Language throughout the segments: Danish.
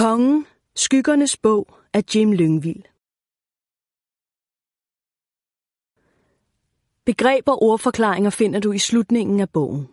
Kongen, Skyggernes bog af Jim Lyngvild. Begreb og ordforklaringer finder du i slutningen af bogen.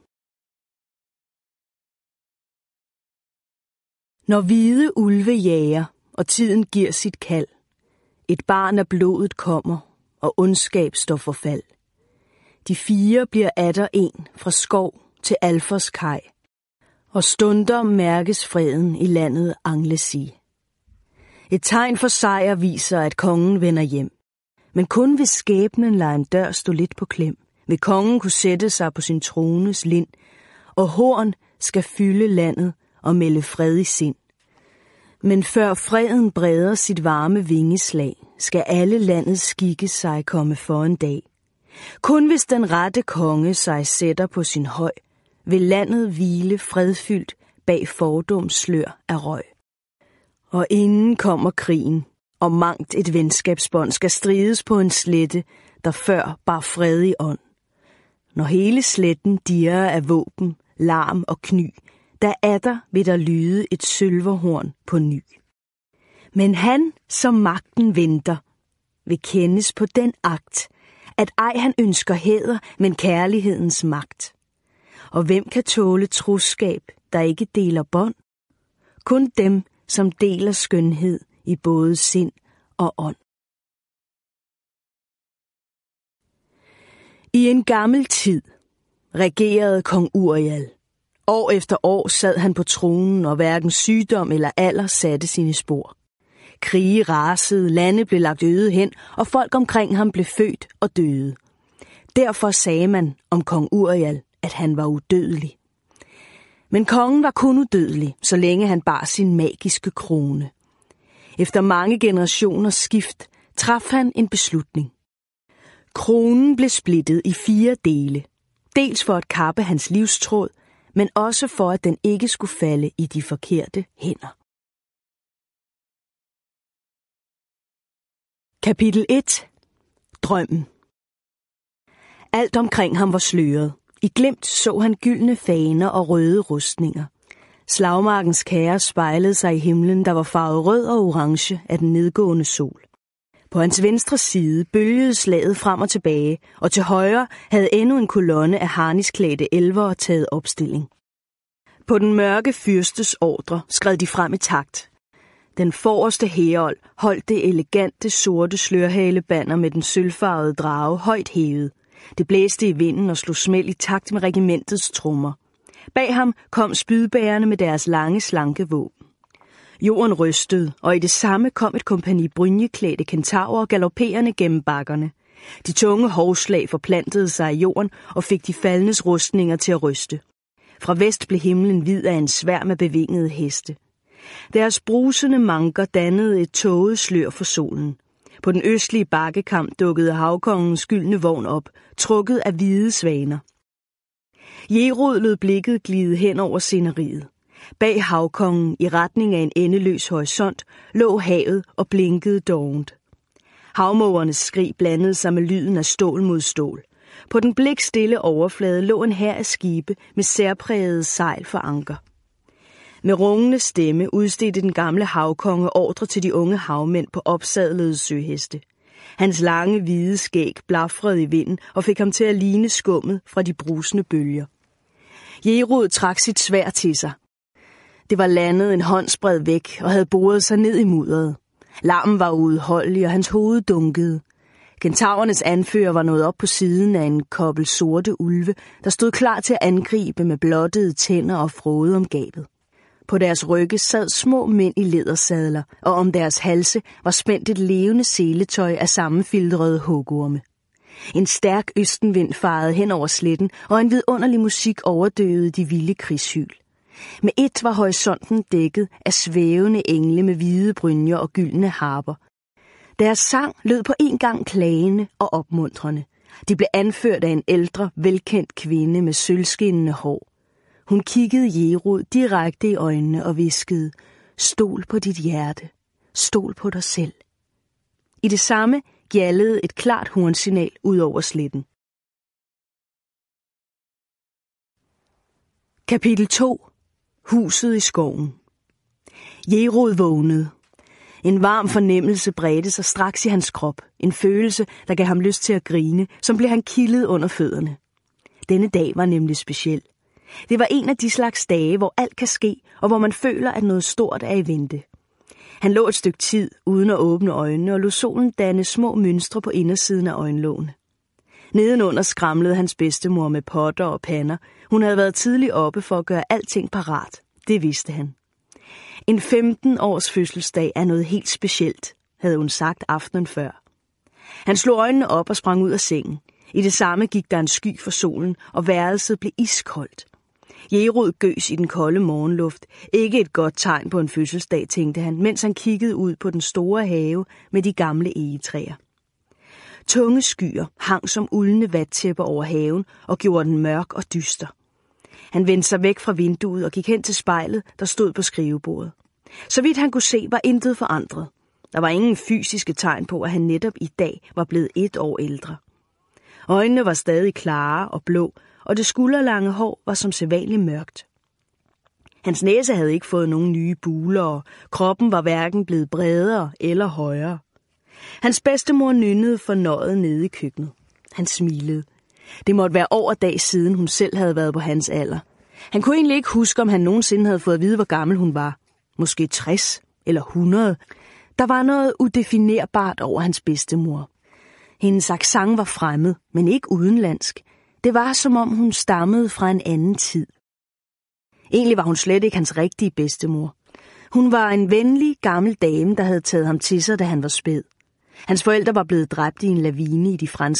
Når hvide ulve jager, og tiden giver sit kald, et barn af blodet kommer, og ondskab står for fald. De 4 bliver atter en fra skov til Alfers kaj, og stunder mærkes freden i landet Anglesey. Et tegn for sejr viser, at kongen vender hjem. Men kun hvis skæbnen lader en dør stå lidt på klem, vil kongen kunne sætte sig på sin trones lind, og horn skal fylde landet og melde fred i sind. Men før freden breder sit varme vingeslag, skal alle landets skikke sig komme for en dag. Kun hvis den rette konge sig sætter på sin høj, vil landet hvile fredfyldt bag fordoms slør af røg. Og inden kommer krigen, og mangt et venskabsbånd skal strides på en slette, der før bar fred i ånd. Når hele sletten dirrer af våben, larm og kny, der atter vil der lyde et sølverhorn på ny. Men han, som magten venter, vil kendes på den agt, at ej han ønsker hæder, men kærlighedens magt. Og hvem kan tåle troskab, der ikke deler bånd? Kun dem, som deler skønhed i både sind og ånd. I en gammel tid regerede kong Uriel. År efter år sad han på tronen, og hverken sygdom eller alder satte sine spor. Krige rasede, lande blev lagt øde hen, og folk omkring ham blev født og døde. Derfor sagde man om kong Uriel, at han var udødelig. Men kongen var kun udødelig, så længe han bar sin magiske krone. Efter mange generationers skift traf han en beslutning. Kronen blev splittet i 4 dele. Dels for at kappe hans livstråd, men også for at den ikke skulle falde i de forkerte hænder. Kapitel 1. Drømmen. Alt omkring ham var sløret. I glimt så han gyldne faner og røde rustninger. Slagmarkens kære spejlede sig i himlen, der var farvet rød og orange af den nedgående sol. På hans venstre side bølgede slaget frem og tilbage, og til højre havde endnu en kolonne af harnisklædte elvere taget opstilling. På den mørke fyrstes ordre skred de frem i takt. Den forreste herold holdt det elegante sorte slørhalebanner med den sølvfarvede drage højt hævet. Det blæste i vinden og slog smæld i takt med regimentets trommer. Bag ham kom spydbærerne med deres lange, slanke våben. Jorden rystede, og i det samme kom et kompagni brynjeklædte kentaurer galopperende gennem bakkerne. De tunge hovslag forplantede sig i jorden og fik de faldnes rustninger til at ryste. Fra vest blev himlen hvid af en sværm af bevingede heste. Deres brusende manker dannede et tåget slør for solen. På den østlige bakkekam dukkede havkongens gyldne vogn op, trukket af hvide svaner. Jerod lod blikket glide hen over sceneriet. Bag havkongen, i retning af en endeløs horisont, lå havet og blinkede dovent. Havmågernes skrig blandede sig med lyden af stål mod stål. På den blikstille overflade lå en hær af skibe med særprægede sejl for anker. Med rungende stemme udstedte den gamle havkonge ordre til de unge havmænd på opsadlede søheste. Hans lange hvide skæg blafrede i vinden og fik ham til at ligne skummet fra de brusende bølger. Jerod trak sit sværd til sig. Det var landet en håndsbred væk og havde boret sig ned i mudderet. Larmen var uudholdelig, og hans hoved dunkede. Kentaurernes anfører var nået op på siden af en kobbel sorte ulve, der stod klar til at angribe med blottede tænder og frode om gabet. På deres rygge sad små mænd i lædersadler, og om deres halse var spændt et levende seletøj af sammenfiltrede hugorme. En stærk østenvind farede hen over sletten, og en vidunderlig musik overdøvede de vilde krigshyl. Med ét var horisonten dækket af svævende engle med hvide brynjer og gyldne harper. Deres sang lød på en gang klagende og opmuntrende. De blev anført af en ældre, velkendt kvinde med sølvskinnende hår. Hun kiggede Jerod direkte i øjnene og hviskede: "Stol på dit hjerte. Stol på dig selv." I det samme gjaldede et klart hornsignal ud over sletten. Kapitel 2. Huset i skoven. Jerod vågnede. En varm fornemmelse bredte sig straks i hans krop. En følelse, der gav ham lyst til at grine, som blev han kildet under fødderne. Denne dag var nemlig speciel. Det var en af de slags dage, hvor alt kan ske, og hvor man føler, at noget stort er i vente. Han lå et stykke tid uden at åbne øjnene og lod solen danne små mønstre på indersiden af øjenlågene. Nedenunder skramlede hans bedstemor med potter og pander. Hun havde været tidligt oppe for at gøre alting parat. Det vidste han. En 15-års fødselsdag er noget helt specielt, havde hun sagt aftenen før. Han slog øjnene op og sprang ud af sengen. I det samme gik der en sky for solen, og værelset blev iskoldt. Jerod gøs i den kolde morgenluft. Ikke et godt tegn på en fødselsdag, tænkte han, mens han kiggede ud på den store have med de gamle egetræer. Tunge skyer hang som uldne vattæpper over haven og gjorde den mørk og dyster. Han vendte sig væk fra vinduet og gik hen til spejlet, der stod på skrivebordet. Så vidt han kunne se, var intet forandret. Der var ingen fysiske tegn på, at han netop i dag var blevet 1 år ældre. Øjnene var stadig klare og blå, og det skulderlange hår var som sædvanligt mørkt. Hans næse havde ikke fået nogen nye buler, og kroppen var hverken blevet bredere eller højere. Hans bedstemor nynnede fornøjet nede i køkkenet. Han smilede. Det måtte være over dag siden, hun selv havde været på hans alder. Han kunne egentlig ikke huske, om han nogensinde havde fået at vide, hvor gammel hun var. Måske 60 eller 100. Der var noget udefinerbart over hans bedstemor. Hendes accent var fremmed, men ikke udenlandsk. Det var, som om hun stammede fra en anden tid. Egentlig var hun slet ikke hans rigtige bedstemor. Hun var en venlig, gammel dame, der havde taget ham til sig, da han var spæd. Hans forældre var blevet dræbt i en lavine i de franske